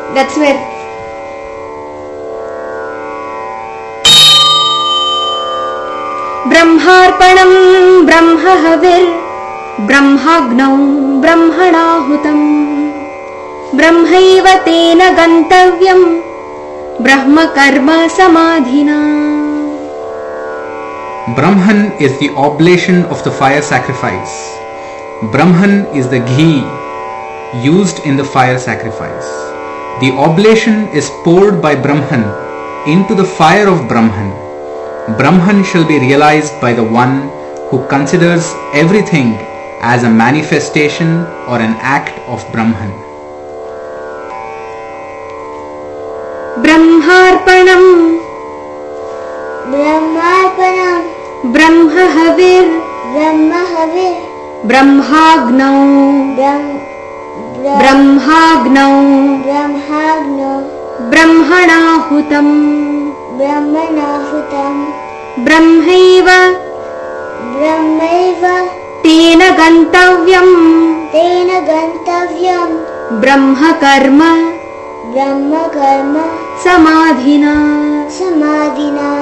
That's where Brahmarpanam Brahmahavir Brahmagnau Brahmanahutam Brahmaiva tena gantavyam Brahma karma samadhina. Brahman is the oblation of the fire sacrifice. Brahman is the ghee used in the fire sacrifice. The oblation is poured by Brahman into the fire of Brahman. Brahman shall be realized by the one who considers everything as a manifestation or an act of Brahman. Brahmarpanam Brahmahavir Brahmagnau Brahmanahutam Brahmaiva tena gantavyam Brahma karma samadhina.